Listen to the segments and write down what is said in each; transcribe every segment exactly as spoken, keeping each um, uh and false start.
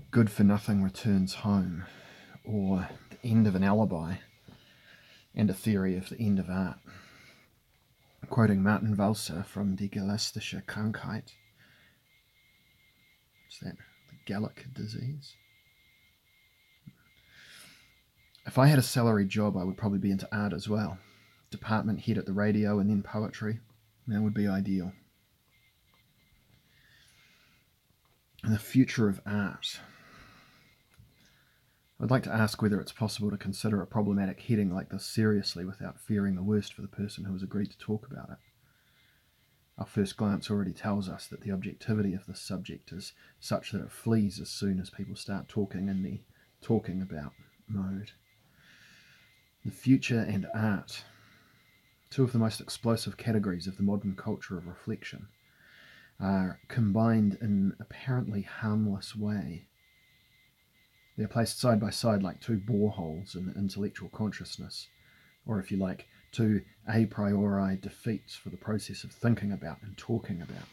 Good for Nothing returns home, or the end of an alibi, and a theory of the end of art. Quoting Martin Walser from Die Galaktische Krankheit. What's that? The Gallic disease? If I had a salaried job, I would probably be into art as well. Department head at the radio and then poetry. That would be ideal. And the future of art. I'd like to ask whether it's possible to consider a problematic heading like this seriously without fearing the worst for the person who has agreed to talk about it. Our first glance already tells us that the objectivity of this subject is such that it flees as soon as people start talking in the talking about mode. The future and art, two of the most explosive categories of the modern culture of reflection, are combined in an apparently harmless way. They're placed side by side like two boreholes in intellectual consciousness, or if you like, two a priori defeats for the process of thinking about and talking about.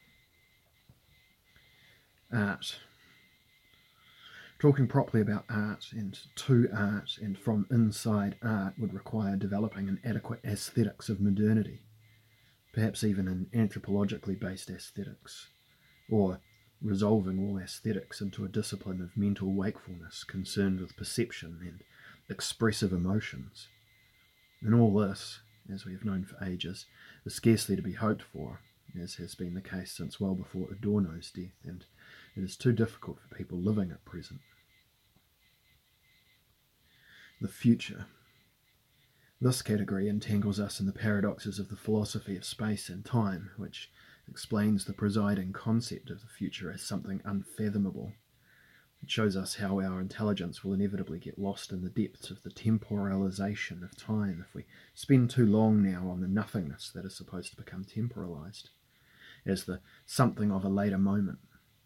Art. Talking properly about art and to art and from inside art would require developing an adequate aesthetics of modernity, perhaps even an anthropologically based aesthetics, or resolving all aesthetics into a discipline of mental wakefulness concerned with perception and expressive emotions. And all this, as we have known for ages, is scarcely to be hoped for, as has been the case since well before Adorno's death, and it is too difficult for people living at present. The future. This category entangles us in the paradoxes of the philosophy of space and time, which explains the presiding concept of the future as something unfathomable. It shows us how our intelligence will inevitably get lost in the depths of the temporalization of time if we spend too long now on the nothingness that is supposed to become temporalized, as the something of a later moment.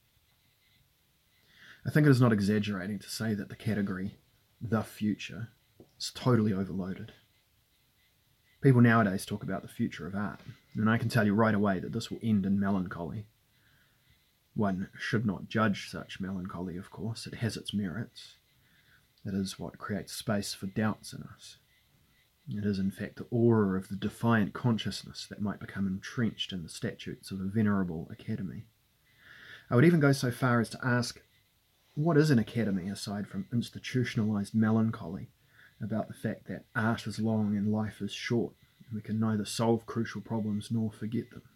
I think it is not exaggerating to say that the category, the future, is totally overloaded. People nowadays talk about the future of art, and I can tell you right away that this will end in melancholy. One should not judge such melancholy, of course. It has its merits. It is what creates space for doubts in us. It is, in fact, the aura of the defiant consciousness that might become entrenched in the statutes of a venerable academy. I would even go so far as to ask, what is an academy aside from institutionalized melancholy about the fact that art is long and life is short, and we can neither solve crucial problems nor forget them?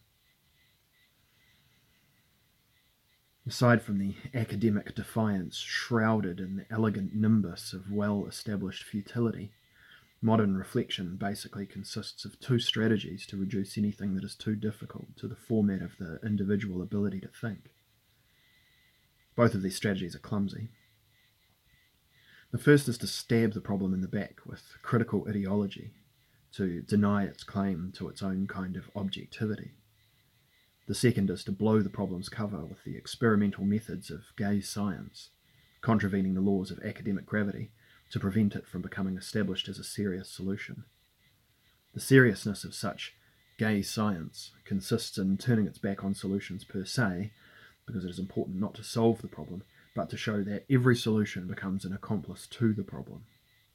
Aside from the academic defiance shrouded in the elegant nimbus of well-established futility, modern reflection basically consists of two strategies to reduce anything that is too difficult to the format of the individual ability to think. Both of these strategies are clumsy. The first is to stab the problem in the back with critical ideology, to deny its claim to its own kind of objectivity. The second is to blow the problem's cover with the experimental methods of gay science, contravening the laws of academic gravity to prevent it from becoming established as a serious solution. The seriousness of such gay science consists in turning its back on solutions per se, because it is important not to solve the problem, but to show that every solution becomes an accomplice to the problem.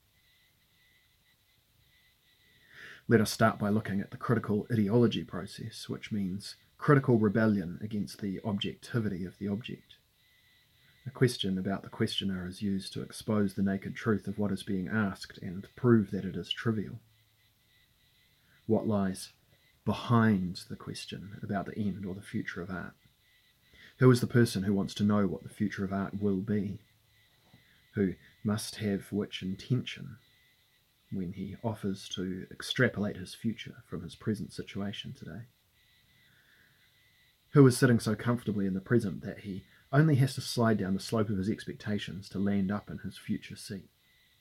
Let us start by looking at the critical ideology process, which means critical rebellion against the objectivity of the object. A question about the questioner is used to expose the naked truth of what is being asked and prove that it is trivial. What lies behind the question about the end or the future of art? Who is the person who wants to know what the future of art will be? Who must have which intention when he offers to extrapolate his future from his present situation today? Who is sitting so comfortably in the present that he only has to slide down the slope of his expectations to land up in his future seat?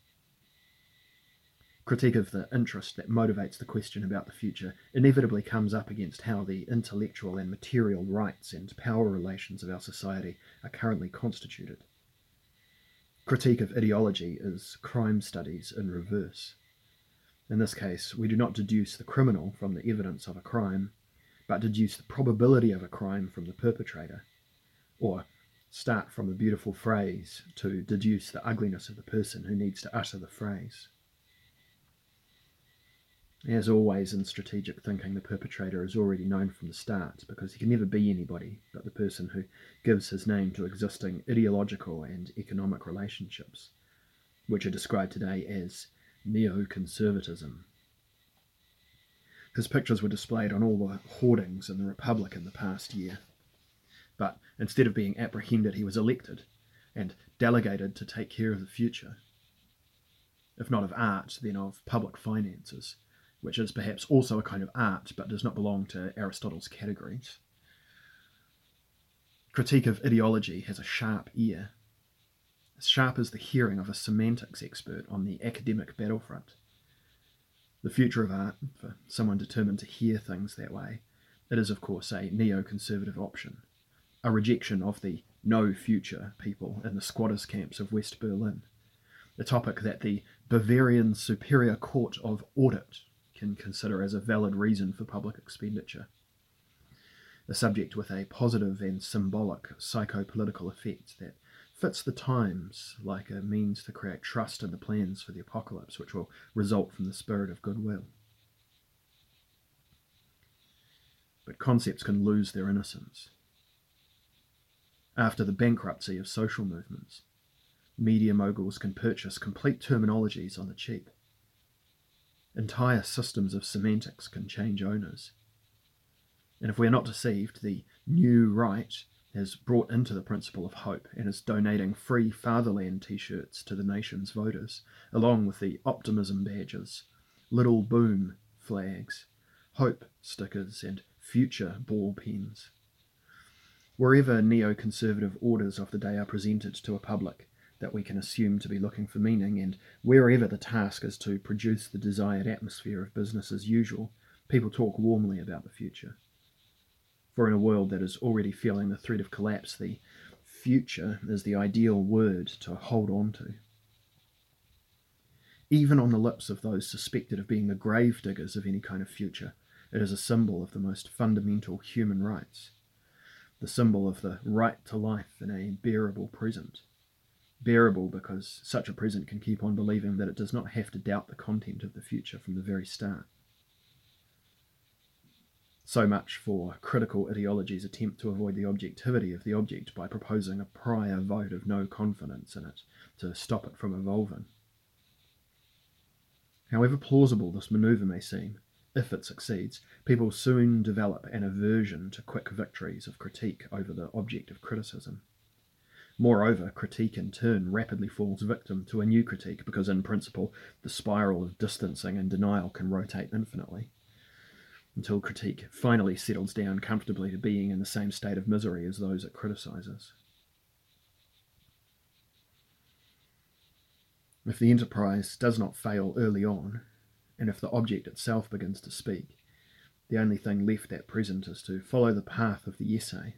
Critique of the interest that motivates the question about the future inevitably comes up against how the intellectual and material rights and power relations of our society are currently constituted. Critique of ideology is crime studies in reverse. In this case, we do not deduce the criminal from the evidence of a crime, but deduce the probability of a crime from the perpetrator, or start from a beautiful phrase to deduce the ugliness of the person who needs to utter the phrase. As always in strategic thinking, the perpetrator is already known from the start because he can never be anybody but the person who gives his name to existing ideological and economic relationships, which are described today as neoconservatism. His pictures were displayed on all the hoardings in the Republic in the past year, but instead of being apprehended, he was elected and delegated to take care of the future, if not of art, then of public finances, which is perhaps also a kind of art, but does not belong to Aristotle's categories. Critique of ideology has a sharp ear, as sharp as the hearing of a semantics expert on the academic battlefront. The future of art, for someone determined to hear things that way, it is of course a neoconservative option, a rejection of the no future people in the squatters' camps of West Berlin, a topic that the Bavarian Superior Court of Audit can consider as a valid reason for public expenditure, a subject with a positive and symbolic psychopolitical effect that fits the times like a means to create trust in the plans for the apocalypse which will result from the spirit of goodwill. But concepts can lose their innocence. After the bankruptcy of social movements, media moguls can purchase complete terminologies on the cheap. Entire systems of semantics can change owners. And if we are not deceived, the new right has brought into the principle of hope and is donating free fatherland t-shirts to the nation's voters, along with the optimism badges, little boom flags, hope stickers and future ball pens. Wherever neoconservative orders of the day are presented to a public that we can assume to be looking for meaning, and wherever the task is to produce the desired atmosphere of business as usual, people talk warmly about the future. For in a world that is already feeling the threat of collapse, the future is the ideal word to hold on to. Even on the lips of those suspected of being the grave diggers of any kind of future, it is a symbol of the most fundamental human rights, the symbol of the right to life in a bearable present. Bearable because such a present can keep on believing that it does not have to doubt the content of the future from the very start. So much for critical ideology's attempt to avoid the objectivity of the object by proposing a prior vote of no confidence in it to stop it from evolving. However plausible this manoeuvre may seem, if it succeeds, people soon develop an aversion to quick victories of critique over the object of criticism. Moreover, critique in turn rapidly falls victim to a new critique because in principle the spiral of distancing and denial can rotate infinitely, until critique finally settles down comfortably to being in the same state of misery as those it criticises. If the enterprise does not fail early on, and if the object itself begins to speak, the only thing left at present is to follow the path of the essay.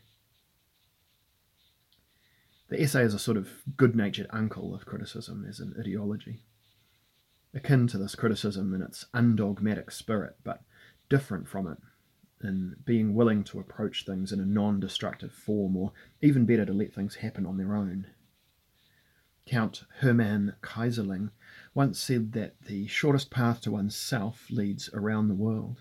The essay is a sort of good-natured uncle of criticism as an ideology, akin to this criticism in its undogmatic spirit, but different from it in being willing to approach things in a non-destructive form, or even better, to let things happen on their own. Count Hermann Kaiserling once said that the shortest path to oneself leads around the world.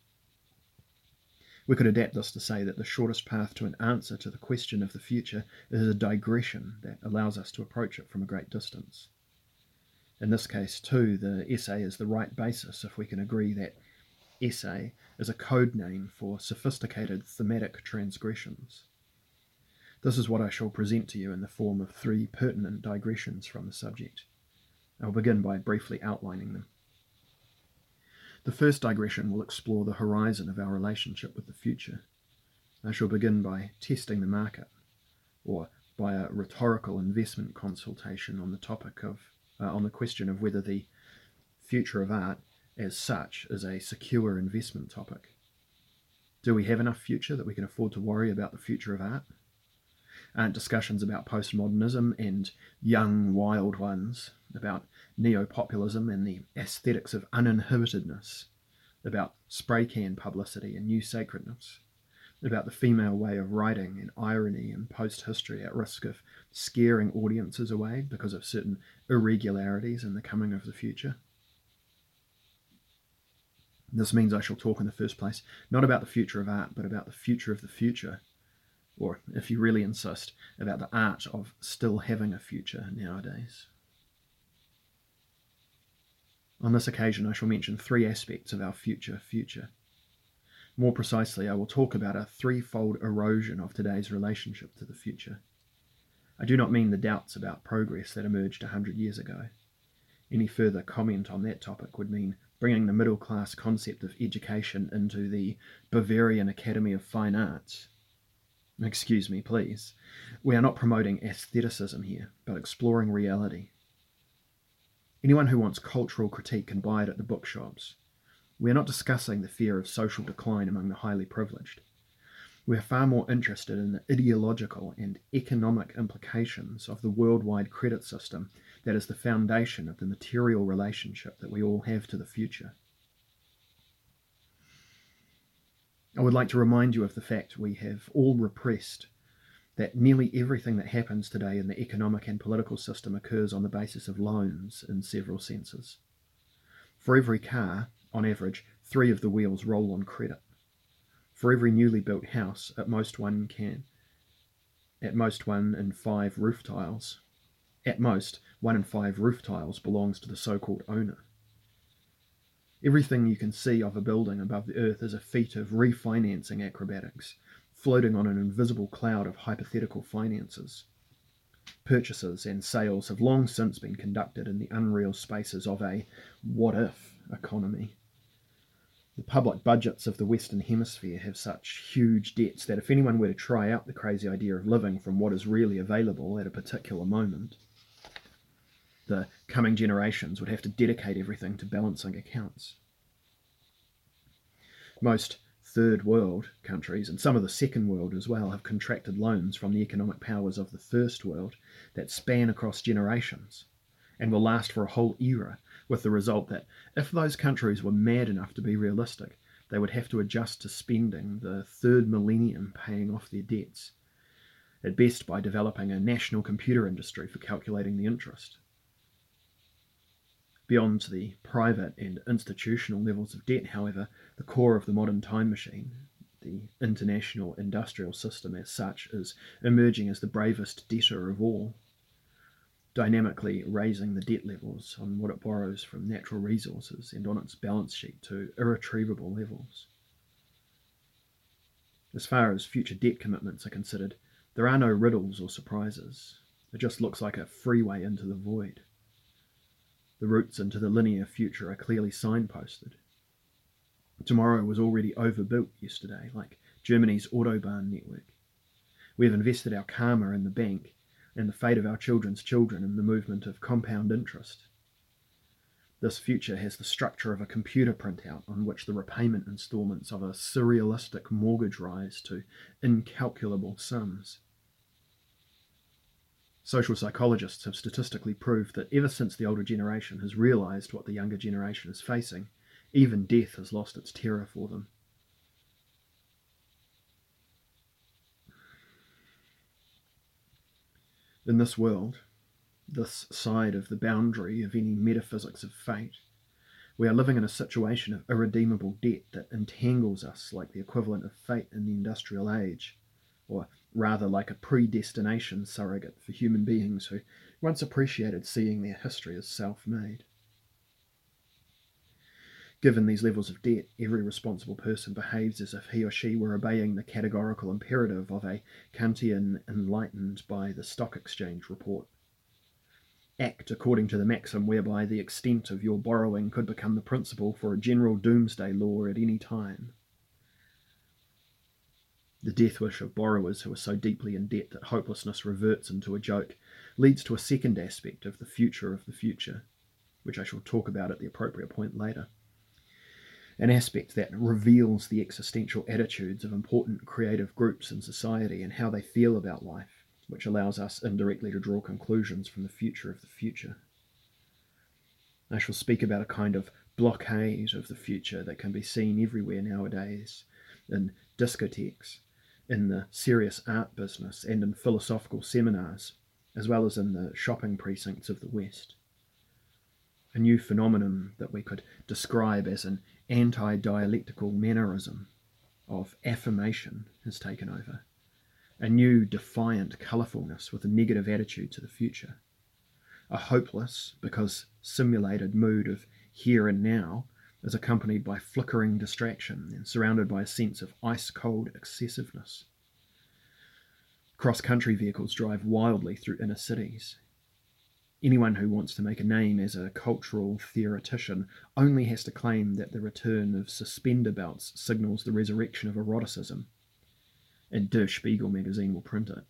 We could adapt this to say that the shortest path to an answer to the question of the future is a digression that allows us to approach it from a great distance. In this case, too, the essay is the right basis if we can agree that essay is a code name for sophisticated thematic transgressions. This is what I shall present to you in the form of three pertinent digressions from the subject. I will begin by briefly outlining them. The first digression will explore the horizon of our relationship with the future. I shall begin by testing the market, or by a rhetorical investment consultation on the topic of, uh, on the question of whether the future of art as such is a secure investment topic. Do we have enough future that we can afford to worry about the future of art? Aren't discussions about postmodernism and young wild ones, about neo-populism and the aesthetics of uninhibitedness, about spray can publicity and new sacredness, about the female way of writing and irony and post-history at risk of scaring audiences away because of certain irregularities in the coming of the future. This means I shall talk in the first place not about the future of art, but about the future of the future, or, if you really insist, about the art of still having a future nowadays. On this occasion, I shall mention three aspects of our future future. More precisely, I will talk about a threefold erosion of today's relationship to the future. I do not mean the doubts about progress that emerged a hundred years ago. Any further comment on that topic would mean bringing the middle-class concept of education into the Bavarian Academy of Fine Arts. Excuse me, please. We are not promoting aestheticism here, but exploring reality. Anyone who wants cultural critique can buy it at the bookshops. We are not discussing the fear of social decline among the highly privileged. We are far more interested in the ideological and economic implications of the worldwide credit system that is the foundation of the material relationship that we all have to the future. I would like to remind you of the fact we have all repressed that nearly everything that happens today in the economic and political system occurs on the basis of loans in several senses. For every car, on average, three of the wheels roll on credit. For every newly built house, at most one can, at most one in five roof tiles, at most one in five roof tiles belongs to the so-called owner. Everything you can see of a building above the earth is a feat of refinancing acrobatics, floating on an invisible cloud of hypothetical finances. Purchases and sales have long since been conducted in the unreal spaces of a what-if economy. The public budgets of the Western Hemisphere have such huge debts that if anyone were to try out the crazy idea of living from what is really available at a particular moment, the coming generations would have to dedicate everything to balancing accounts. Most third world countries, and some of the second world as well, have contracted loans from the economic powers of the first world that span across generations and will last for a whole era, with the result that if those countries were mad enough to be realistic, they would have to adjust to spending the third millennium paying off their debts, at best by developing a national computer industry for calculating the interest. Beyond the private and institutional levels of debt, however, the core of the modern time machine, the international industrial system as such, is emerging as the bravest debtor of all, dynamically raising the debt levels on what it borrows from natural resources and on its balance sheet to irretrievable levels. As far as future debt commitments are considered, there are no riddles or surprises. It just looks like a freeway into the void. The routes into the linear future are clearly signposted. Tomorrow was already overbuilt yesterday, like Germany's Autobahn network. We have invested our karma in the bank and the fate of our children's children in the movement of compound interest. This future has the structure of a computer printout on which the repayment installments of a surrealistic mortgage rise to incalculable sums. Social psychologists have statistically proved that ever since the older generation has realised what the younger generation is facing, even death has lost its terror for them. In this world, this side of the boundary of any metaphysics of fate, we are living in a situation of irredeemable debt that entangles us like the equivalent of fate in the industrial age, or rather like a predestination surrogate for human beings who once appreciated seeing their history as self-made. Given these levels of debt, every responsible person behaves as if he or she were obeying the categorical imperative of a Kantian enlightened by the stock exchange report. Act according to the maxim whereby the extent of your borrowing could become the principle for a general doomsday law at any time. The death wish of borrowers who are so deeply in debt that hopelessness reverts into a joke leads to a second aspect of the future of the future, which I shall talk about at the appropriate point later. An aspect that reveals the existential attitudes of important creative groups in society and how they feel about life, which allows us indirectly to draw conclusions from the future of the future. I shall speak about a kind of blockade of the future that can be seen everywhere nowadays, in discotheques, in the serious art business and in philosophical seminars, as well as in the shopping precincts of the West. A new phenomenon that we could describe as an anti-dialectical mannerism of affirmation has taken over. A new defiant colourfulness with a negative attitude to the future. A hopeless, because simulated mood of here and now is accompanied by flickering distraction and surrounded by a sense of ice-cold excessiveness. Cross-country vehicles drive wildly through inner cities. Anyone who wants to make a name as a cultural theoretician only has to claim that the return of suspender belts signals the resurrection of eroticism, and Der Spiegel magazine will print it.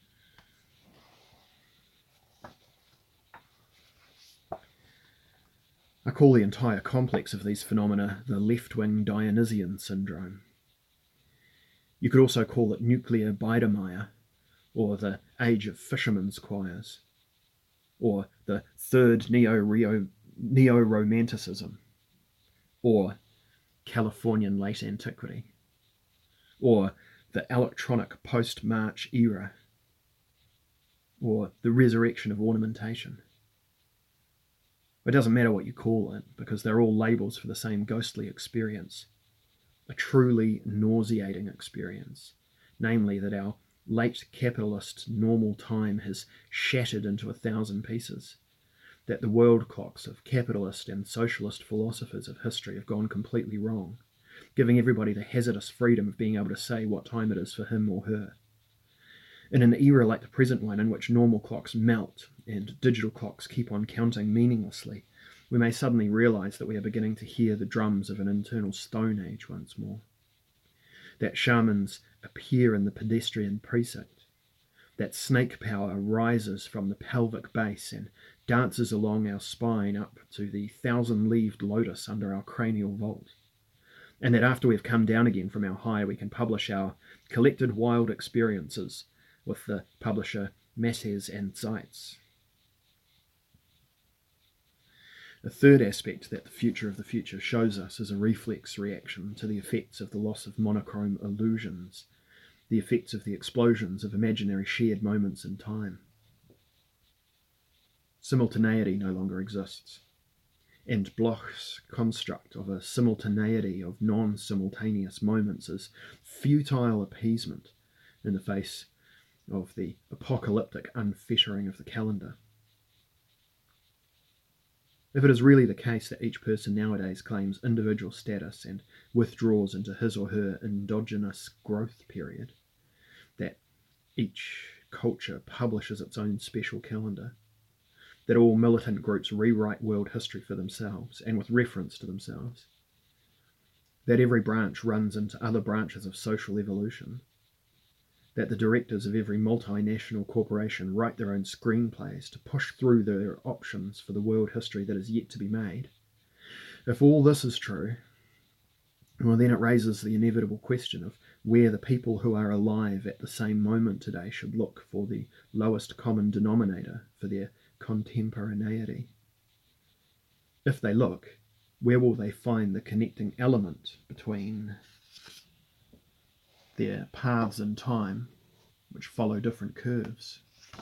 I call the entire complex of these phenomena the left-wing Dionysian syndrome. You could also call it nuclear Biedermeier, or the age of fishermen's choirs, or the third neo-romanticism, or Californian late antiquity, or the electronic post-March era, or the resurrection of ornamentation. It doesn't matter what you call it, because they're all labels for the same ghostly experience, a truly nauseating experience, namely that our late capitalist normal time has shattered into a thousand pieces, that the world clocks of capitalist and socialist philosophers of history have gone completely wrong, giving everybody the hazardous freedom of being able to say what time it is for him or her. In an era like the present one, in which normal clocks melt and digital clocks keep on counting meaninglessly, we may suddenly realise that we are beginning to hear the drums of an internal Stone Age once more. That shamans appear in the pedestrian precinct, that snake power rises from the pelvic base and dances along our spine up to the thousand-leaved lotus under our cranial vault, and that after we've come down again from our high, we can publish our collected wild experiences with the publisher Masses and Zeitz. A third aspect that the future of the future shows us is a reflex reaction to the effects of the loss of monochrome illusions, the effects of the explosions of imaginary shared moments in time. Simultaneity no longer exists, and Bloch's construct of a simultaneity of non-simultaneous moments is futile appeasement in the face of the apocalyptic unfettering of the calendar. If it is really the case that each person nowadays claims individual status and withdraws into his or her endogenous growth period, that each culture publishes its own special calendar, that all militant groups rewrite world history for themselves and with reference to themselves, that every branch runs into other branches of social evolution, that the directors of every multinational corporation write their own screenplays to push through their options for the world history that is yet to be made. If all this is true, well, then it raises the inevitable question of where the people who are alive at the same moment today should look for the lowest common denominator for their contemporaneity. If they look, where will they find the connecting element between their paths in time, which follow different curves?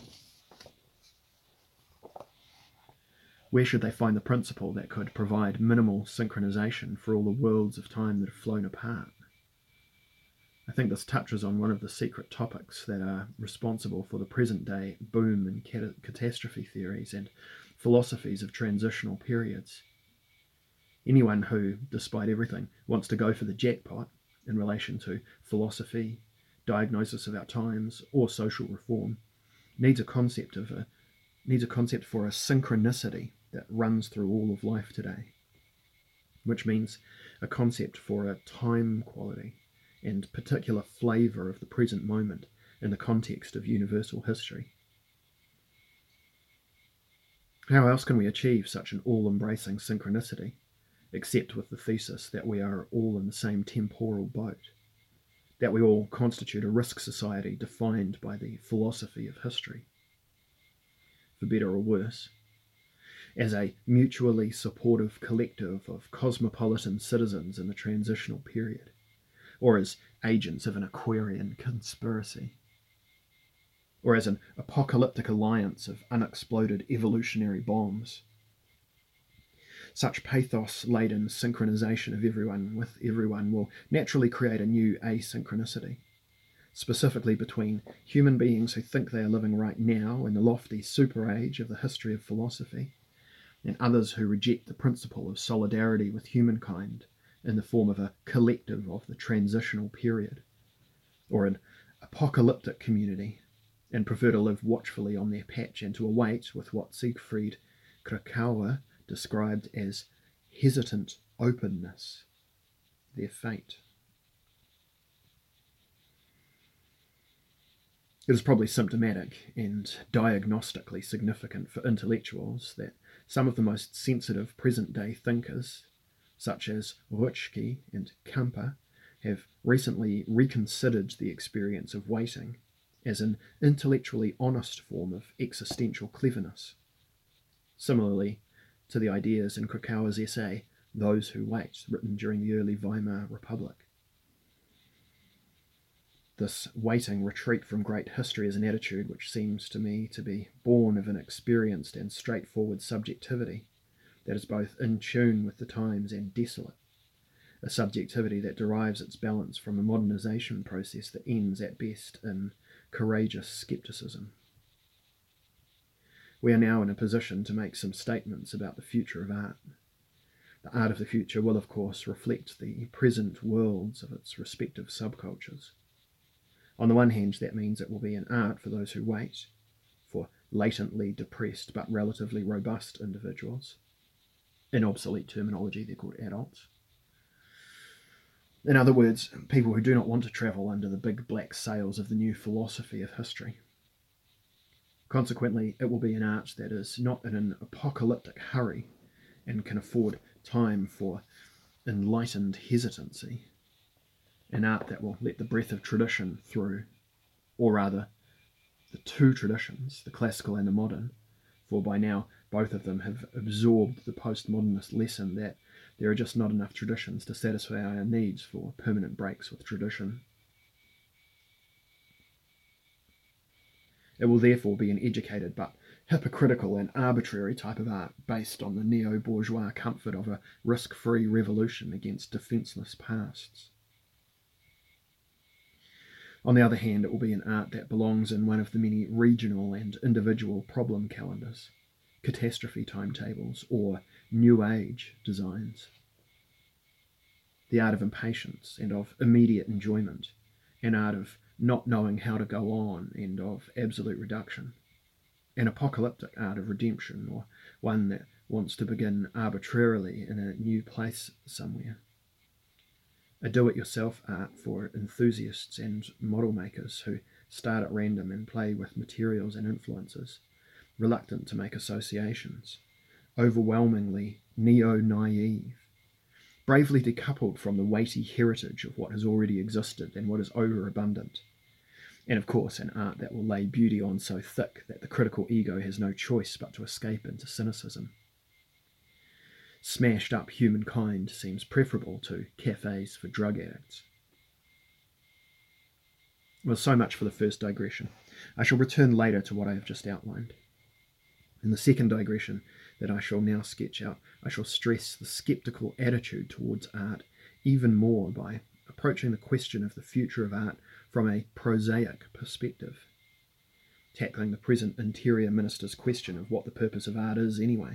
Where should they find the principle that could provide minimal synchronization for all the worlds of time that have flown apart? I think this touches on one of the secret topics that are responsible for the present-day boom in cat- catastrophe theories and philosophies of transitional periods. Anyone who, despite everything, wants to go for the jackpot in relation to philosophy, diagnosis of our times, or social reform, needs a concept of a needs a concept for a synchronicity that runs through all of life today, which means a concept for a time quality and particular flavour of the present moment in the context of universal history. How else can we achieve such an all-embracing synchronicity, except with the thesis that we are all in the same temporal boat, that we all constitute a risk society defined by the philosophy of history, for better or worse, as a mutually supportive collective of cosmopolitan citizens in the transitional period, or as agents of an Aquarian conspiracy, or as an apocalyptic alliance of unexploded evolutionary bombs. Such pathos-laden synchronization of everyone with everyone will naturally create a new asynchronicity, specifically between human beings who think they are living right now in the lofty super age of the history of philosophy, and others who reject the principle of solidarity with humankind in the form of a collective of the transitional period, or an apocalyptic community, and prefer to live watchfully on their patch and to await with what Siegfried Kracauer described as hesitant openness their fate. It is probably symptomatic and diagnostically significant for intellectuals that some of the most sensitive present-day thinkers, such as Rutschke and Kamper, have recently reconsidered the experience of waiting as an intellectually honest form of existential cleverness, similarly to the ideas in Krakauer's essay, Those Who Wait, written during the early Weimar Republic. This waiting retreat from great history is an attitude which seems to me to be born of an experienced and straightforward subjectivity that is both in tune with the times and desolate, a subjectivity that derives its balance from a modernization process that ends at best in courageous skepticism. We are now in a position to make some statements about the future of art. The art of the future will, of course, reflect the present worlds of its respective subcultures. On the one hand, that means it will be an art for those who wait, for latently depressed but relatively robust individuals. In obsolete terminology, they're called adults. In other words, people who do not want to travel under the big black sails of the new philosophy of history. Consequently, it will be an art that is not in an apocalyptic hurry and can afford time for enlightened hesitancy. An art that will let the breath of tradition through, or rather, the two traditions, the classical and the modern, for by now both of them have absorbed the postmodernist lesson that there are just not enough traditions to satisfy our needs for permanent breaks with tradition. It will therefore be an educated but hypocritical and arbitrary type of art based on the neo-bourgeois comfort of a risk-free revolution against defenceless pasts. On the other hand, it will be an art that belongs in one of the many regional and individual problem calendars, catastrophe timetables, or New Age designs. The art of impatience and of immediate enjoyment, an art of not knowing how to go on and of absolute reduction, an apocalyptic art of redemption, or one that wants to begin arbitrarily in a new place somewhere. A do-it-yourself art for enthusiasts and model makers who start at random and play with materials and influences, reluctant to make associations, overwhelmingly neo-naive, bravely decoupled from the weighty heritage of what has already existed and what is overabundant, and of course an art that will lay beauty on so thick that the critical ego has no choice but to escape into cynicism. Smashed up humankind seems preferable to cafes for drug addicts. Well, so much for the first digression. I shall return later to what I have just outlined. In the second digression that I shall now sketch out, I shall stress the sceptical attitude towards art even more by approaching the question of the future of art from a prosaic perspective, tackling the present Interior Minister's question of what the purpose of art is anyway.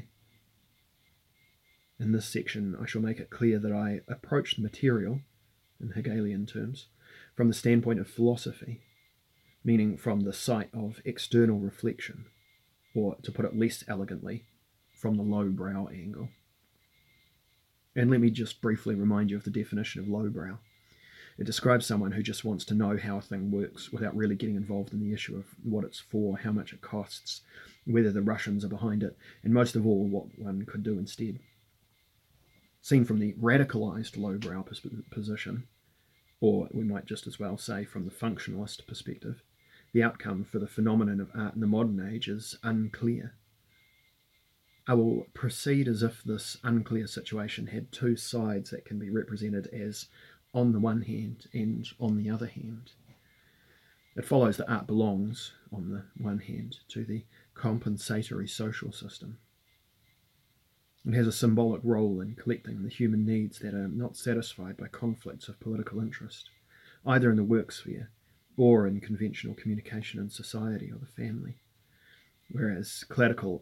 In this section, I shall make it clear that I approach the material, in Hegelian terms, from the standpoint of philosophy, meaning from the sight of external reflection, or, to put it less elegantly, from the lowbrow angle. And let me just briefly remind you of the definition of lowbrow. It describes someone who just wants to know how a thing works without really getting involved in the issue of what it's for, how much it costs, whether the Russians are behind it, and most of all, what one could do instead. Seen from the radicalized lowbrow position, or we might just as well say from the functionalist perspective, the outcome for the phenomenon of art in the modern age is unclear. I will proceed as if this unclear situation had two sides that can be represented as on the one hand and on the other hand. It follows that art belongs, on the one hand, to the compensatory social system. It has a symbolic role in collecting the human needs that are not satisfied by conflicts of political interest, either in the work sphere or in conventional communication in society or the family. Whereas classical,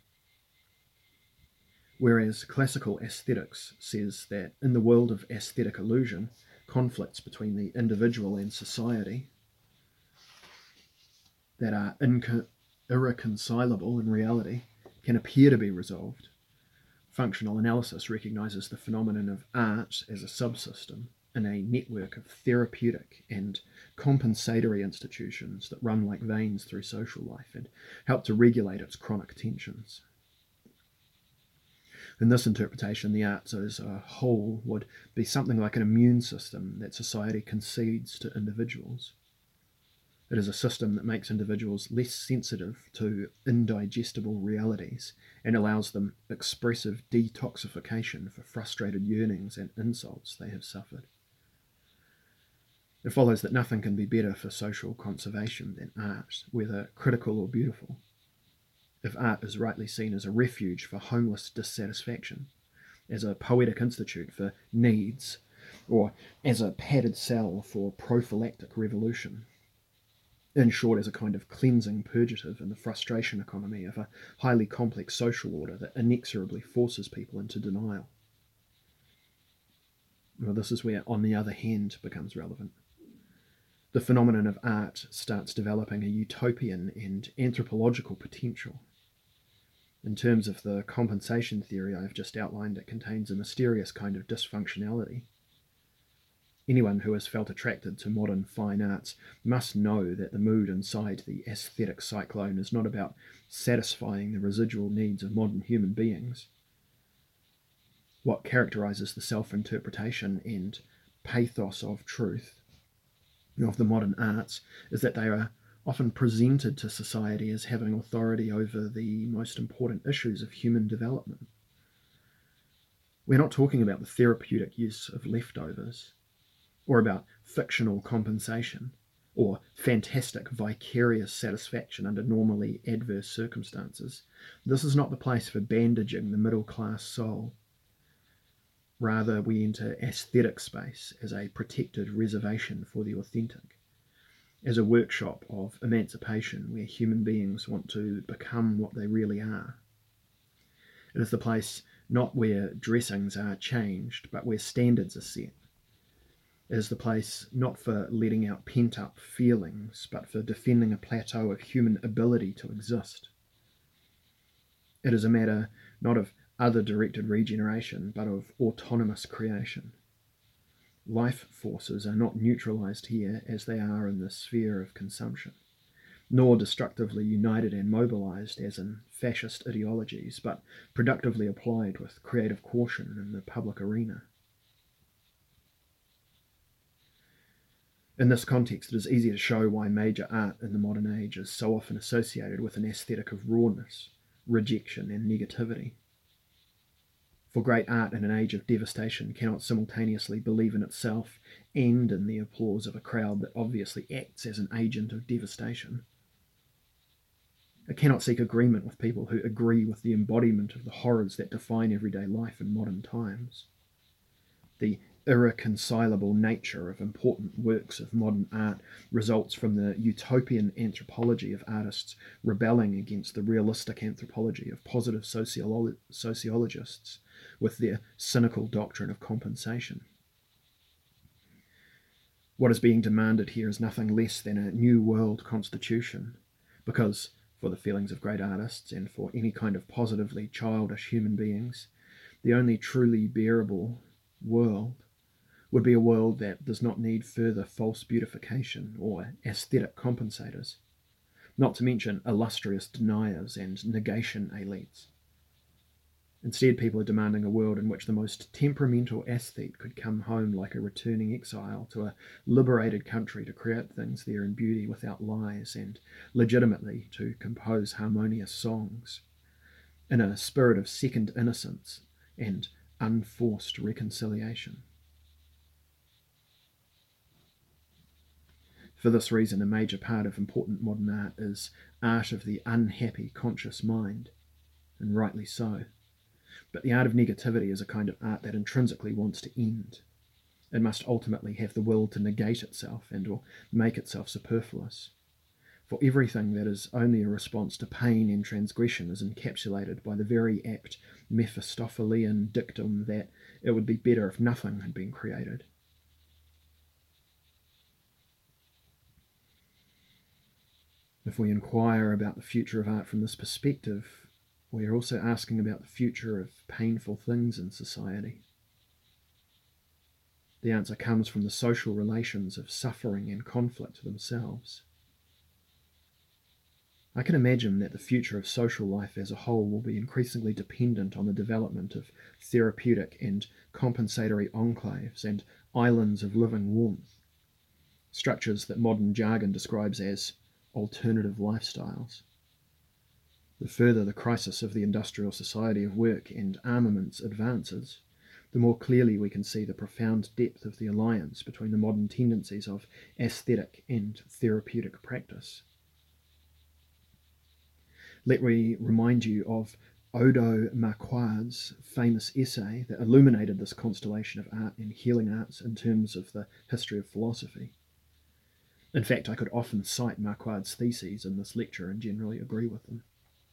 whereas classical aesthetics says that in the world of aesthetic illusion, conflicts between the individual and society that are inco- irreconcilable in reality can appear to be resolved. Functional analysis recognizes the phenomenon of art as a subsystem in a network of therapeutic and compensatory institutions that run like veins through social life and help to regulate its chronic tensions. In this interpretation, the arts as a whole would be something like an immune system that society concedes to individuals. It is a system that makes individuals less sensitive to indigestible realities and allows them expressive detoxification for frustrated yearnings and insults they have suffered. It follows that nothing can be better for social conservation than art, whether critical or beautiful. If art is rightly seen as a refuge for homeless dissatisfaction, as a poetic institute for needs, or as a padded cell for prophylactic revolution, in short, as a kind of cleansing purgative in the frustration economy of a highly complex social order that inexorably forces people into denial. Well, this is where on the other hand becomes relevant. The phenomenon of art starts developing a utopian and anthropological potential. In terms of the compensation theory I have just outlined, it contains a mysterious kind of dysfunctionality. Anyone who has felt attracted to modern fine arts must know that the mood inside the aesthetic cyclone is not about satisfying the residual needs of modern human beings. What characterizes the self-interpretation and pathos of truth of the modern arts is that they are often presented to society as having authority over the most important issues of human development. We're not talking about the therapeutic use of leftovers, or about fictional compensation, or fantastic vicarious satisfaction under normally adverse circumstances. This is not the place for bandaging the middle-class soul. Rather, we enter aesthetic space as a protected reservation for the authentic, as a workshop of emancipation where human beings want to become what they really are. It is the place not where dressings are changed, but where standards are set. It is the place not for letting out pent-up feelings, but for defending a plateau of human ability to exist. It is a matter not of other-directed regeneration, but of autonomous creation. Life forces are not neutralized here as they are in the sphere of consumption, nor destructively united and mobilized as in fascist ideologies, but productively applied with creative caution in the public arena. In this context, it is easy to show why major art in the modern age is so often associated with an aesthetic of rawness, rejection, and negativity. For great art in an age of devastation cannot simultaneously believe in itself and in the applause of a crowd that obviously acts as an agent of devastation. It cannot seek agreement with people who agree with the embodiment of the horrors that define everyday life in modern times. The irreconcilable nature of important works of modern art results from the utopian anthropology of artists rebelling against the realistic anthropology of positive sociolo- sociologists with their cynical doctrine of compensation. What is being demanded here is nothing less than a new world constitution, because, for the feelings of great artists and for any kind of positively childish human beings, the only truly bearable world would be a world that does not need further false beautification or aesthetic compensators, not to mention illustrious deniers and negation elites. Instead, people are demanding a world in which the most temperamental aesthete could come home like a returning exile to a liberated country to create things there in beauty without lies and legitimately to compose harmonious songs, in a spirit of second innocence and unforced reconciliation. For this reason, a major part of important modern art is art of the unhappy conscious mind, and rightly so. But the art of negativity is a kind of art that intrinsically wants to end. It must ultimately have the will to negate itself and or make itself superfluous. For everything that is only a response to pain and transgression is encapsulated by the very apt Mephistophelian dictum that it would be better if nothing had been created. If we inquire about the future of art from this perspective, we are also asking about the future of painful things in society. The answer comes from the social relations of suffering and conflict themselves. I can imagine that the future of social life as a whole will be increasingly dependent on the development of therapeutic and compensatory enclaves and islands of living warmth, structures that modern jargon describes as alternative lifestyles. The further the crisis of the industrial society of work and armaments advances, the more clearly we can see the profound depth of the alliance between the modern tendencies of aesthetic and therapeutic practice. Let me remind you of Odo Marquard's famous essay that illuminated this constellation of art and healing arts in terms of the history of philosophy. In fact, I could often cite Marquard's theses in this lecture and generally agree with them.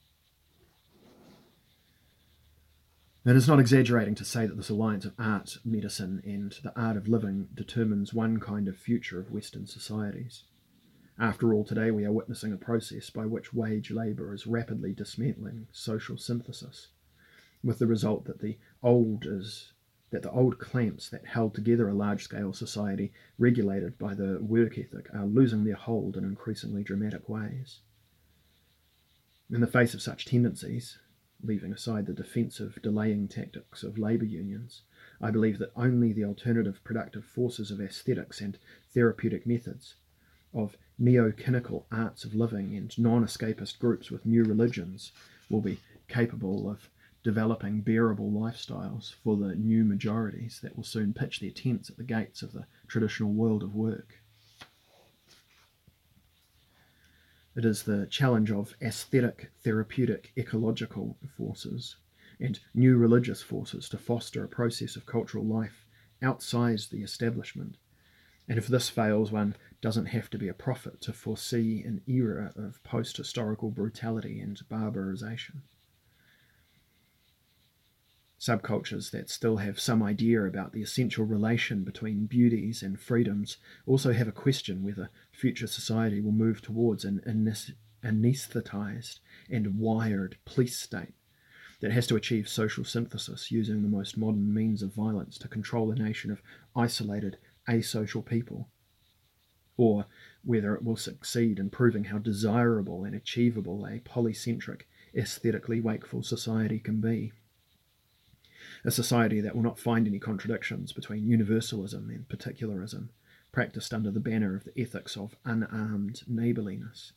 It is not exaggerating to say that this alliance of art, medicine, and the art of living determines one kind of future of Western societies. After all, today we are witnessing a process by which wage labour is rapidly dismantling social synthesis, with the result that the old is that the old clamps that held together a large-scale society regulated by the work ethic are losing their hold in increasingly dramatic ways. In the face of such tendencies, leaving aside the defensive, delaying tactics of labour unions, I believe that only the alternative productive forces of aesthetics and therapeutic methods, of neo-kinnical arts of living and non-escapist groups with new religions, will be capable of developing bearable lifestyles for the new majorities that will soon pitch their tents at the gates of the traditional world of work. It is the challenge of aesthetic, therapeutic, ecological forces and new religious forces to foster a process of cultural life outside the establishment. And if this fails, one doesn't have to be a prophet to foresee an era of post-historical brutality and barbarization. Subcultures that still have some idea about the essential relation between beauties and freedoms also have a question whether future society will move towards an anesthetized and wired police state that has to achieve social synthesis using the most modern means of violence to control a nation of isolated, asocial people, or whether it will succeed in proving how desirable and achievable a polycentric, aesthetically wakeful society can be. A society that will not find any contradictions between universalism and particularism, practiced under the banner of the ethics of unarmed neighbourliness.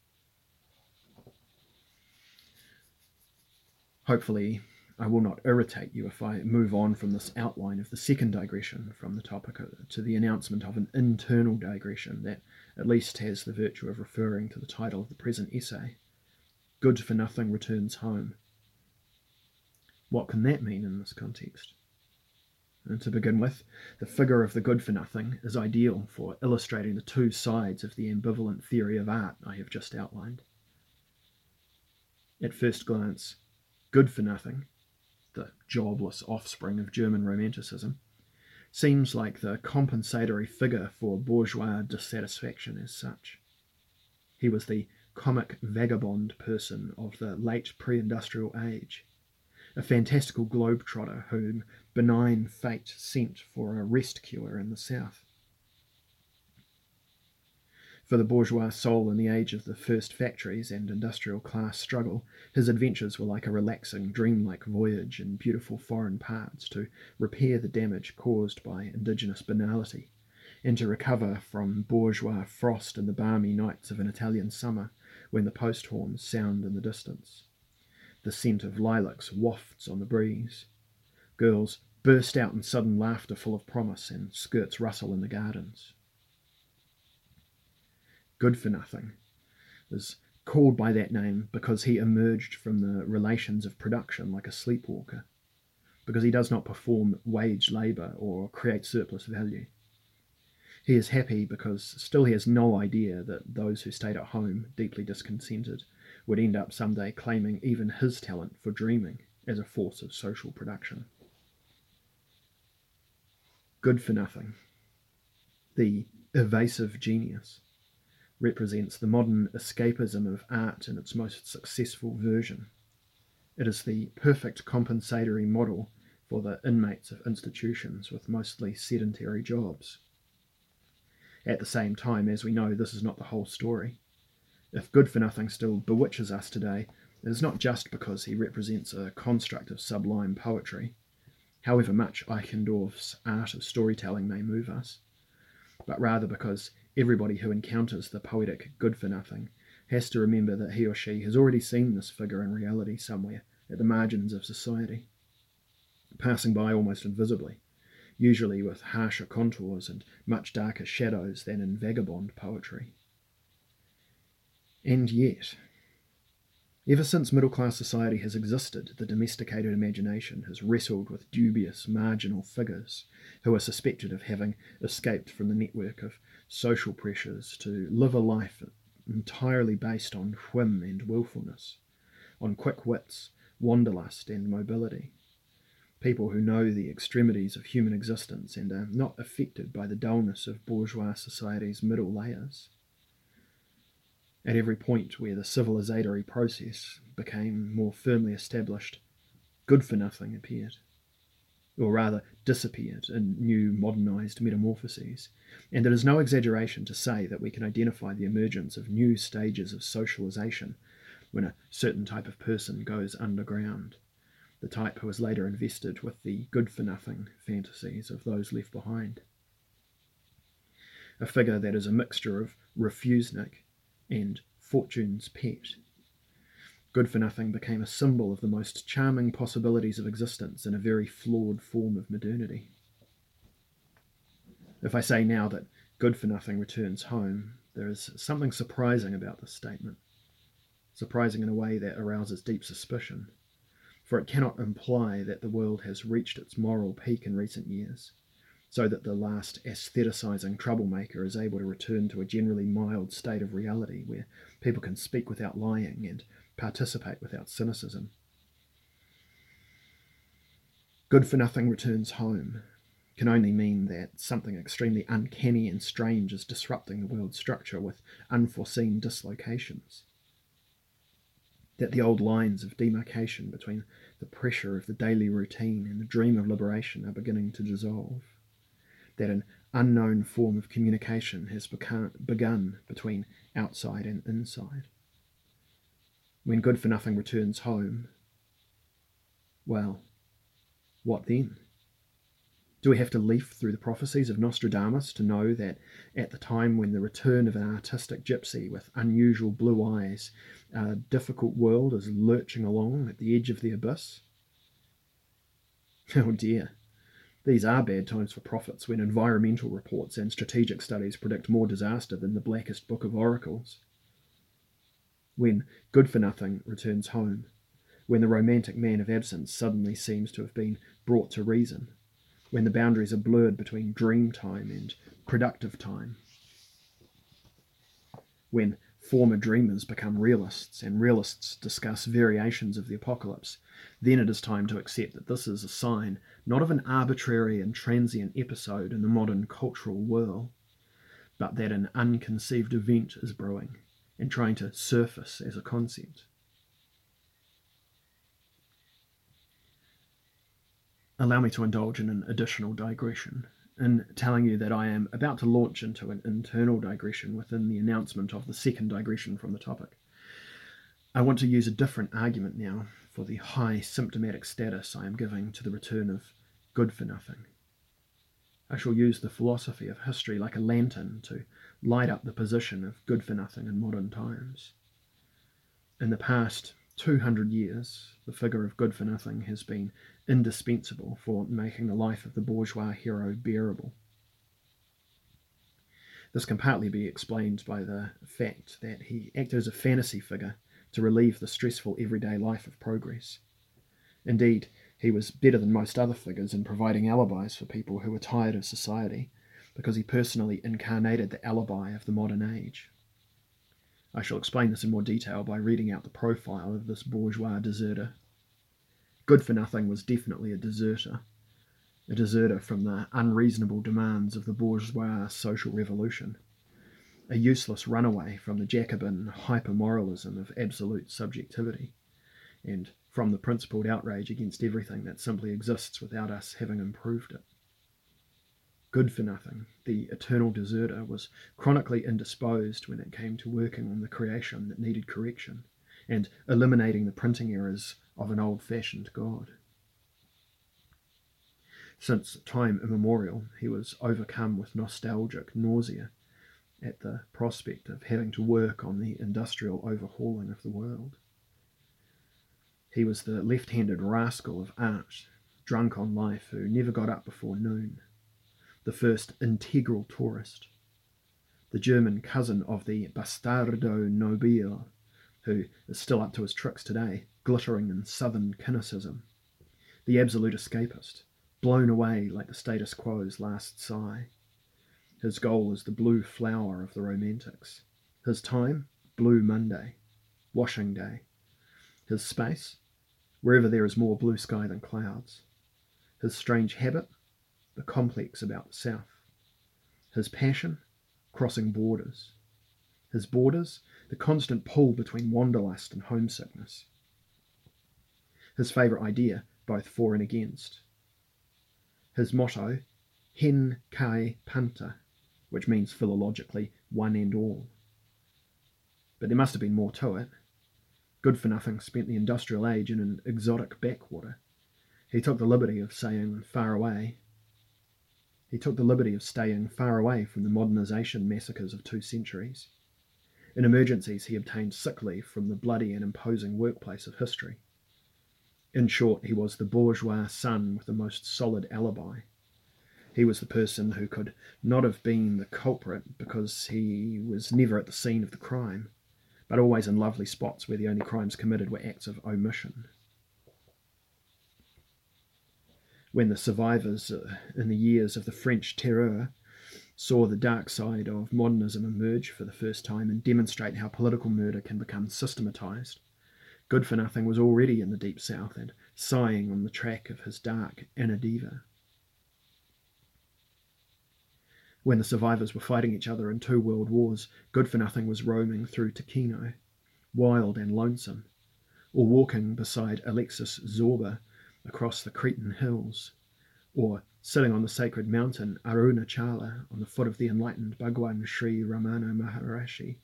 Hopefully, I will not irritate you if I move on from this outline of the second digression from the topic to the announcement of an internal digression that at least has the virtue of referring to the title of the present essay, Good for Nothing Returns Home. What can that mean in this context? And to begin with, the figure of the good-for-nothing is ideal for illustrating the two sides of the ambivalent theory of art I have just outlined. At first glance, good-for-nothing, the jobless offspring of German Romanticism, seems like the compensatory figure for bourgeois dissatisfaction as such. He was the comic vagabond person of the late pre-industrial age, a fantastical globetrotter whom benign fate sent for a rest cure in the south. For the bourgeois soul in the age of the first factories and industrial class struggle, his adventures were like a relaxing, dreamlike voyage in beautiful foreign parts to repair the damage caused by indigenous banality, and to recover from bourgeois frost in the balmy nights of an Italian summer when the post horns sound in the distance. The scent of lilacs wafts on the breeze. Girls burst out in sudden laughter full of promise, and skirts rustle in the gardens. Good for Nothing, is called by that name because he emerged from the relations of production like a sleepwalker, because he does not perform wage labour or create surplus value. He is happy because still he has no idea that those who stayed at home, deeply discontented, would end up someday claiming even his talent for dreaming as a force of social production. Good for Nothing, the evasive genius, represents the modern escapism of art in its most successful version. It is the perfect compensatory model for the inmates of institutions with mostly sedentary jobs. At the same time, as we know, this is not the whole story. If Good for Nothing still bewitches us today, it is not just because he represents a construct of sublime poetry, however much Eichendorff's art of storytelling may move us, but rather because everybody who encounters the poetic Good for Nothing has to remember that he or she has already seen this figure in reality somewhere at the margins of society, passing by almost invisibly, usually with harsher contours and much darker shadows than in vagabond poetry. And yet, ever since middle-class society has existed, the domesticated imagination has wrestled with dubious, marginal figures who are suspected of having escaped from the network of social pressures to live a life entirely based on whim and willfulness, on quick wits, wanderlust and mobility. People who know the extremities of human existence and are not affected by the dullness of bourgeois society's middle layers. At every point where the civilizatory process became more firmly established, Good for Nothing appeared, or rather disappeared in new modernized metamorphoses, and it is no exaggeration to say that we can identify the emergence of new stages of socialization when a certain type of person goes underground, the type who is later invested with the good-for-nothing fantasies of those left behind. A figure that is a mixture of refusenik and fortune's pet. Good for Nothing became a symbol of the most charming possibilities of existence in a very flawed form of modernity. If I say now that Good for Nothing returns home, there is something surprising about this statement, surprising in a way that arouses deep suspicion, for it cannot imply that the world has reached its moral peak in recent years, so that the last aestheticizing troublemaker is able to return to a generally mild state of reality where people can speak without lying and participate without cynicism. Good for Nothing returns home can only mean that something extremely uncanny and strange is disrupting the world's structure with unforeseen dislocations. That the old lines of demarcation between the pressure of the daily routine and the dream of liberation are beginning to dissolve. That an unknown form of communication has become, begun between outside and inside. When Good for Nothing returns home, well, what then? Do we have to leaf through the prophecies of Nostradamus to know that at the time when the return of an artistic gypsy with unusual blue eyes, a difficult world is lurching along at the edge of the abyss? Oh dear, these are bad times for prophets when environmental reports and strategic studies predict more disaster than the blackest book of oracles. When Good for Nothing returns home, when the romantic man of absence suddenly seems to have been brought to reason, when the boundaries are blurred between dream time and productive time, when former dreamers become realists and realists discuss variations of the apocalypse, then it is time to accept that this is a sign not of an arbitrary and transient episode in the modern cultural whirl, but that an unconceived event is brewing and trying to surface as a concept. Allow me to indulge in an additional digression in telling you that I am about to launch into an internal digression within the announcement of the second digression from the topic. I want to use a different argument now for the high symptomatic status I am giving to the return of Good for Nothing. I shall use the philosophy of history like a lantern to light up the position of Good for Nothing in modern times. In the past two hundred years, the figure of Good for Nothing has been indispensable for making the life of the bourgeois hero bearable. This can partly be explained by the fact that he acted as a fantasy figure to relieve the stressful everyday life of progress. Indeed, he was better than most other figures in providing alibis for people who were tired of society, because he personally incarnated the alibi of the modern age. I shall explain this in more detail by reading out the profile of this bourgeois deserter. Good-for-Nothing was definitely a deserter, a deserter from the unreasonable demands of the bourgeois social revolution, a useless runaway from the Jacobin hypermoralism of absolute subjectivity, and from the principled outrage against everything that simply exists without us having improved it. Good-for-Nothing, the eternal deserter, was chronically indisposed when it came to working on the creation that needed correction, and eliminating the printing errors of an old-fashioned God. Since time immemorial, he was overcome with nostalgic nausea at the prospect of having to work on the industrial overhauling of the world. He was the left-handed rascal of art, drunk on life, who never got up before noon, the first integral tourist, the German cousin of the bastardo nobile, who is still up to his tricks today, glittering in southern cynicism, the absolute escapist, blown away like the status quo's last sigh. His goal is the blue flower of the romantics. His time, Blue Monday, washing day. His space, wherever there is more blue sky than clouds. His strange habit, the complex about the South. His passion, crossing borders. His borders, the constant pull between wanderlust and homesickness. His favourite idea, both for and against. His motto, Hen kai panta, which means philologically one and all. But there must have been more to it. Good-for-Nothing spent the industrial age in an exotic backwater. He took the liberty of saying far away. He took the liberty of staying far away from the modernisation massacres of two centuries. In emergencies, he obtained sick leave from the bloody and imposing workplace of history. In short, he was the bourgeois son with the most solid alibi. He was the person who could not have been the culprit because he was never at the scene of the crime, but always in lovely spots where the only crimes committed were acts of omission. When the survivors uh, in the years of the French Terror saw the dark side of modernism emerge for the first time and demonstrate how political murder can become systematized, Good-for-Nothing was already in the Deep South and sighing on the track of his dark inner diva. When the survivors were fighting each other in two world wars, Good-for-Nothing was roaming through Takino, wild and lonesome, or walking beside Alexis Zorba across the Cretan hills, or sitting on the sacred mountain Arunachala on the foot of the enlightened Bhagwan Sri Ramana Maharishi.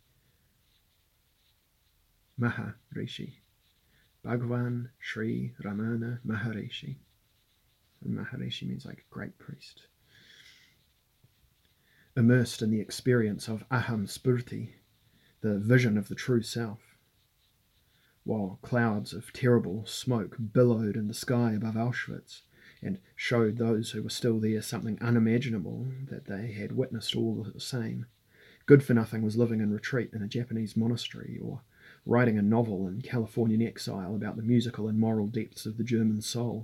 Maharishi. Bhagwan Sri Ramana Maharishi. And Maharishi means like great priest. Immersed in the experience of Aham Spurti, the vision of the true self, while clouds of terrible smoke billowed in the sky above Auschwitz and showed those who were still there something unimaginable that they had witnessed all the same. Good-for-Nothing was living in retreat in a Japanese monastery, or writing a novel in Californian exile about the musical and moral depths of the German soul.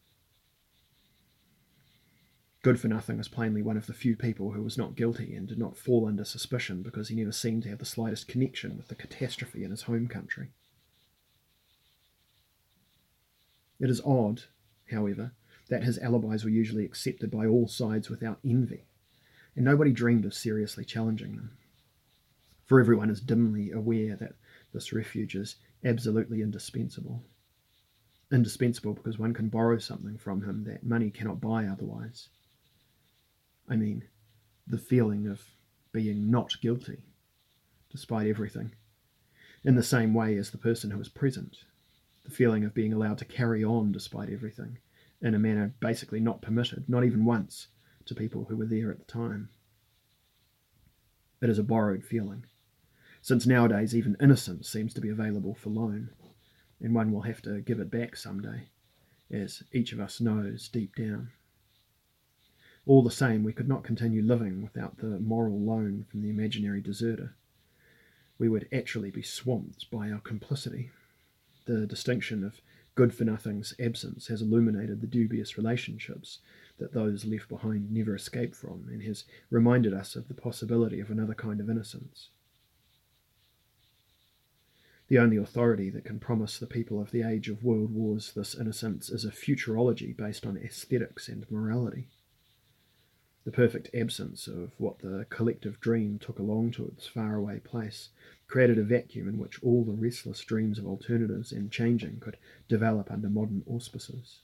Good-for-Nothing was plainly one of the few people who was not guilty and did not fall under suspicion because he never seemed to have the slightest connection with the catastrophe in his home country. It is odd, however, that his alibis were usually accepted by all sides without envy, and nobody dreamed of seriously challenging them. For everyone is dimly aware that this refuge is absolutely indispensable. Indispensable because one can borrow something from him that money cannot buy otherwise. I mean, the feeling of being not guilty, despite everything, in the same way as the person who is present. The feeling of being allowed to carry on despite everything, in a manner basically not permitted, not even once, to people who were there at the time. It is a borrowed feeling, since nowadays even innocence seems to be available for loan, and one will have to give it back someday, as each of us knows deep down. All the same, we could not continue living without the moral loan from the imaginary deserter. We would actually be swamped by our complicity. The distinction of good-for-nothing's absence has illuminated the dubious relationships that those left behind never escape from, and has reminded us of the possibility of another kind of innocence. The only authority that can promise the people of the age of world wars this innocence is a futurology based on aesthetics and morality. The perfect absence of what the collective dream took along to its faraway place created a vacuum in which all the restless dreams of alternatives and changing could develop under modern auspices.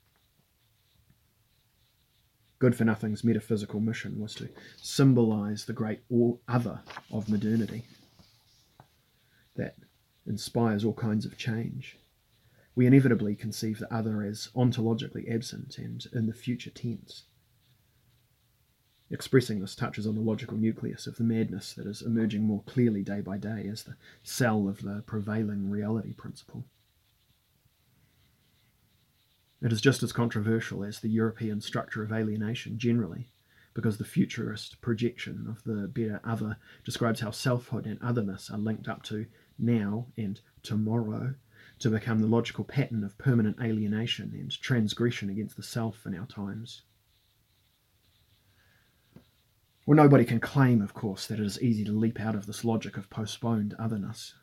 Good-for-nothing's metaphysical mission was to symbolize the great all other of modernity that inspires all kinds of change. We inevitably conceive the other as ontologically absent and in the future tense. Expressing this touches on the logical nucleus of the madness that is emerging more clearly day by day as the cell of the prevailing reality principle. It is just as controversial as the European structure of alienation generally, because the futurist projection of the better other describes how selfhood and otherness are linked up to now and tomorrow to become the logical pattern of permanent alienation and transgression against the self in our times. Well, nobody can claim, of course, that it is easy to leap out of this logic of postponed otherness.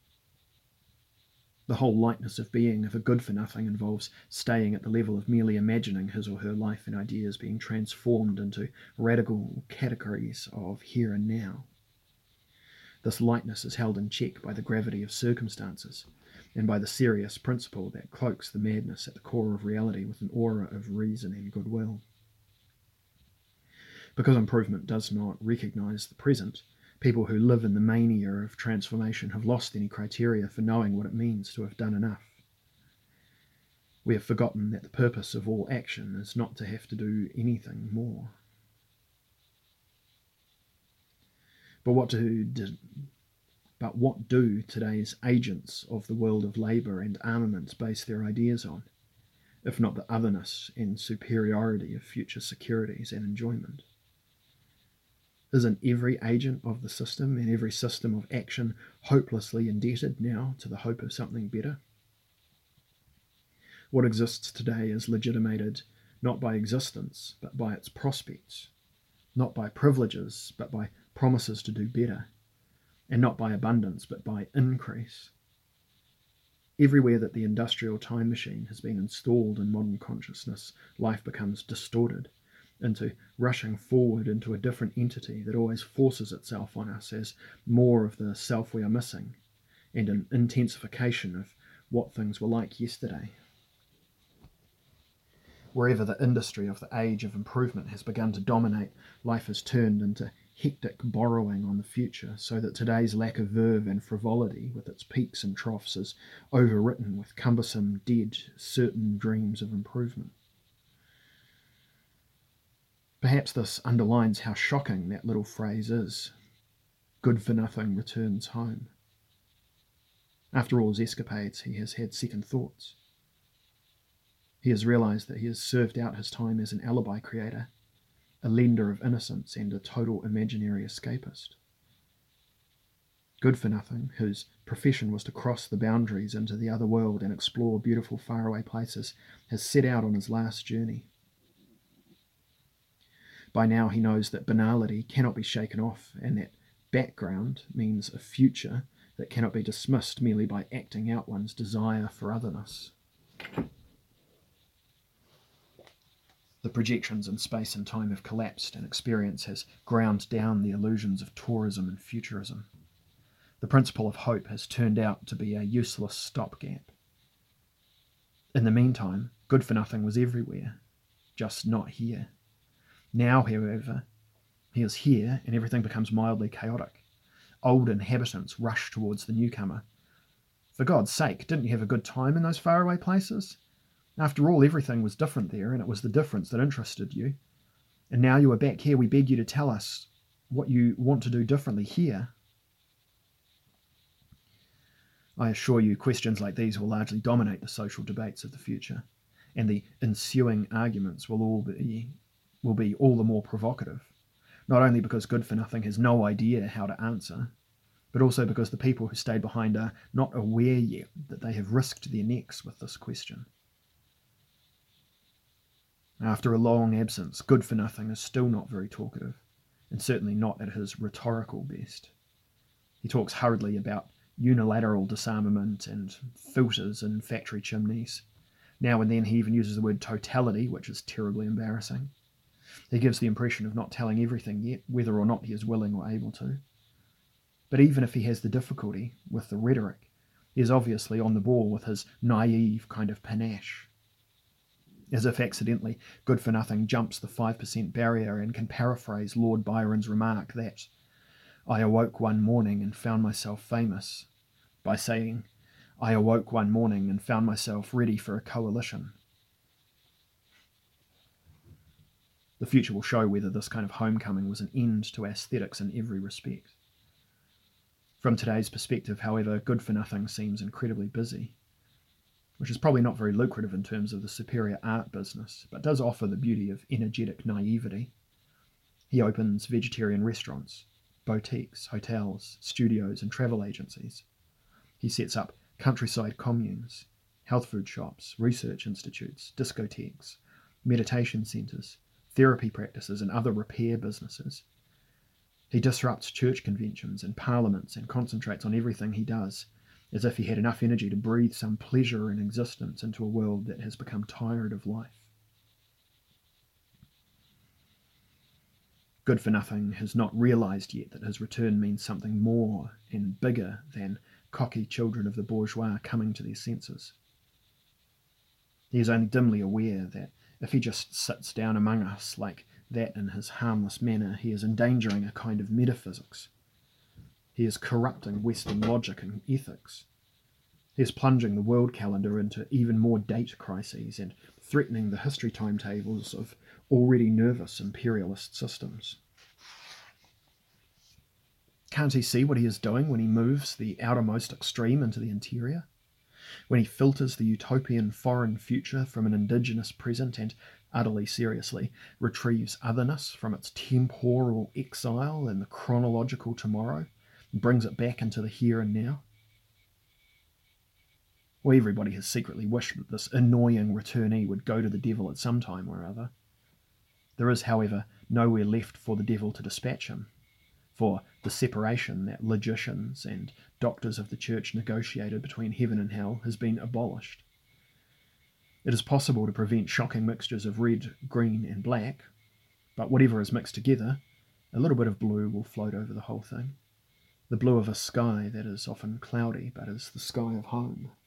The whole lightness of being of a good-for-nothing involves staying at the level of merely imagining his or her life and ideas being transformed into radical categories of here and now. This lightness is held in check by the gravity of circumstances and by the serious principle that cloaks the madness at the core of reality with an aura of reason and goodwill. Because improvement does not recognise the present, people who live in the mania of transformation have lost any criteria for knowing what it means to have done enough. We have forgotten that the purpose of all action is not to have to do anything more. But what do, but what do today's agents of the world of labour and armaments base their ideas on, if not the otherness and superiority of future securities and enjoyment? Isn't every agent of the system and every system of action hopelessly indebted now to the hope of something better? What exists today is legitimated not by existence, but by its prospects, not by privileges, but by promises to do better, and not by abundance, but by increase. Everywhere that the industrial time machine has been installed in modern consciousness, life becomes distorted into rushing forward into a different entity that always forces itself on us as more of the self we are missing, and an intensification of what things were like yesterday. Wherever the industry of the age of improvement has begun to dominate, life has turned into hectic borrowing on the future, so that today's lack of verve and frivolity, with its peaks and troughs, is overwritten with cumbersome, dead, certain dreams of improvement. Perhaps this underlines how shocking that little phrase is. Good-for-nothing returns home. After all his escapades, he has had second thoughts. He has realised that he has served out his time as an alibi creator, a lender of innocence and a total imaginary escapist. Good-for-nothing, whose profession was to cross the boundaries into the other world and explore beautiful faraway places, has set out on his last journey. By now he knows that banality cannot be shaken off, and that background means a future that cannot be dismissed merely by acting out one's desire for otherness. The projections in space and time have collapsed, and experience has ground down the illusions of tourism and futurism. The principle of hope has turned out to be a useless stopgap. In the meantime, good-for-nothing was everywhere, just not here. Now, however, he is here, and everything becomes mildly chaotic. Old inhabitants rush towards the newcomer. For God's sake, didn't you have a good time in those faraway places? After all, everything was different there, and it was the difference that interested you. And now you are back here, we beg you to tell us what you want to do differently here. I assure you, questions like these will largely dominate the social debates of the future, and the ensuing arguments will all be will be all the more provocative, not only because Good-for-Nothing has no idea how to answer, but also because the people who stayed behind are not aware yet that they have risked their necks with this question. After a long absence, Good-for-Nothing is still not very talkative, and certainly not at his rhetorical best. He talks hurriedly about unilateral disarmament and filters in factory chimneys. Now and then he even uses the word totality, which is terribly embarrassing. He gives the impression of not telling everything yet, whether or not he is willing or able to. But even if he has the difficulty with the rhetoric, he is obviously on the ball with his naive kind of panache. As if accidentally, Good-for-Nothing jumps the five percent barrier and can paraphrase Lord Byron's remark that I awoke one morning and found myself famous by saying, I awoke one morning and found myself ready for a coalition. The future will show whether this kind of homecoming was an end to aesthetics in every respect. From today's perspective, however, Good-for-Nothing seems incredibly busy, which is probably not very lucrative in terms of the superior art business, but does offer the beauty of energetic naivety. He opens vegetarian restaurants, boutiques, hotels, studios, and travel agencies. He sets up countryside communes, health food shops, research institutes, discotheques, meditation centres, therapy practices, and other repair businesses. He disrupts church conventions and parliaments and concentrates on everything he does, as if he had enough energy to breathe some pleasure in existence into a world that has become tired of life. Good-for-Nothing has not realised yet that his return means something more and bigger than cocky children of the bourgeois coming to their senses. He is only dimly aware that if he just sits down among us like that in his harmless manner, he is endangering a kind of metaphysics. He is corrupting Western logic and ethics. He is plunging the world calendar into even more date crises and threatening the history timetables of already nervous imperialist systems. Can't he see what he is doing when he moves the outermost extreme into the interior? When he filters the utopian foreign future from an indigenous present and, utterly seriously, retrieves otherness from its temporal exile in the chronological tomorrow and brings it back into the here and now? Well, everybody has secretly wished that this annoying returnee would go to the devil at some time or other. There is, however, nowhere left for the devil to dispatch him, for the separation that logicians and doctors of the church negotiated between heaven and hell has been abolished. It is possible to prevent shocking mixtures of red, green, and black, but whatever is mixed together, a little bit of blue will float over the whole thing. The blue of a sky that is often cloudy, but is the sky of home.